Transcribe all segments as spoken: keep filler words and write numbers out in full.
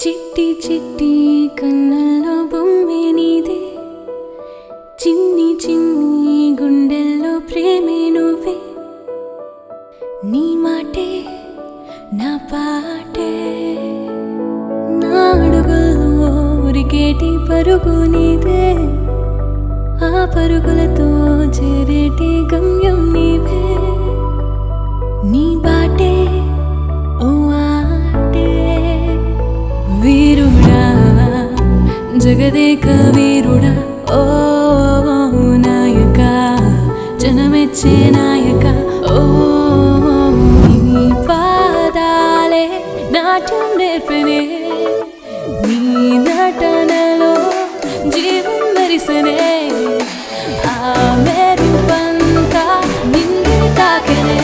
చిట్టి చిట్టి కన్నల్లో బొమ్మే నీదే, చిన్ని చిన్ని గుండెల్లో ప్రేమే నువ్వే. నీ మాటే నా పాటే, నా అడుగుల్లో రికేటి పరుగు నీదే, ఆ పరుగులతో చేరేటి గమ్యం నీవే. నీ బాటే ఓ ఆటే, వీరుడా జగదేక వీరుడా, ఓ నాయక జనమెచ్చే నాయక. ఓ నీ పాదాలే నాట్యం నేర్పనే, నీ నటనలో జీవం మరిసనే, ఆ మెరుపంతా నింగిని తాకనే.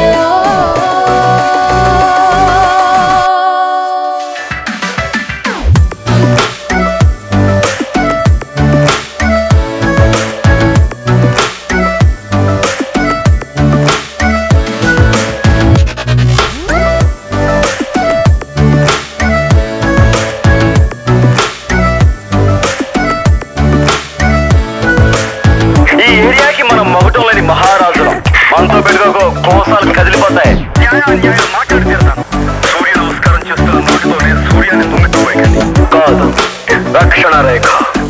మహారాజులు మనతో పెట్టుకో, కోసాలు కదిలిపోతాయి. మాట్లాడి తీరుతాను. సూర్య నమస్కారం చేస్తున్న నోటితో నేను సూర్యాన్ని తుమ్మిపోయింది కాదు, రక్షణ రేఖ.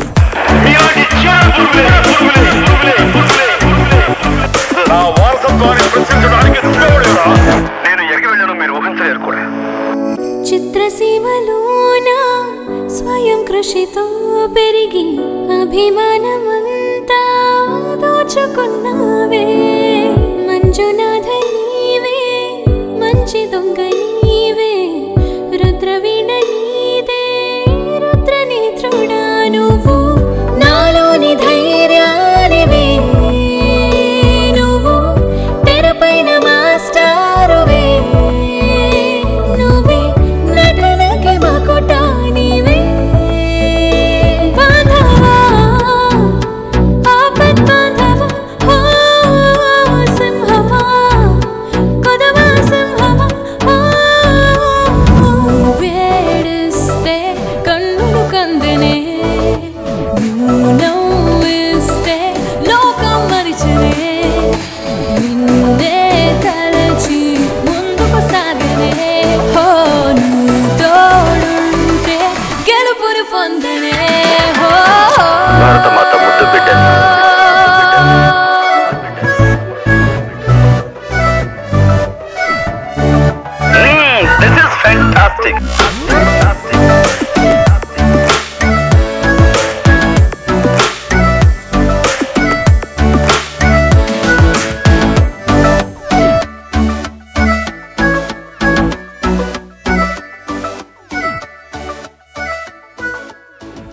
నా వారసత్వాన్ని ప్రశ్నించడానికి నేను ఎగిరి వెళ్ళను, మీరు ఊహించలేరు కూడా. చిత్రసీమలోన స్వయం కృషితో పెరిగి అభిమానమంతా దోచుకున్నావే. మంజునాథ నీవే, మంచి దొంగ నీవే, రుద్రవీణ నీదే, రుద్రనేత్రుడా నువ్వు. నాలోని ధైర్యానివే నువ్వు, తెరపైన మాస్టారువే నువ్వే, నటనకి మకుటా నీవే. బాంధవా ఆపద్ బాంధవా, ఓ సింహమా కొదవా సింహమా. ఓ వేడిస్తే కన్నులు కందెనే, నువ్వు నవ్విస్తే లోకం మరిచనే, నిన్నే తలచి ముందుకు సాగనే. హో నువ్వు తోడుంటే గెలుపుని పొందనే. హో భారతమాత ముద్దు బిడ్డ. This is fantastic.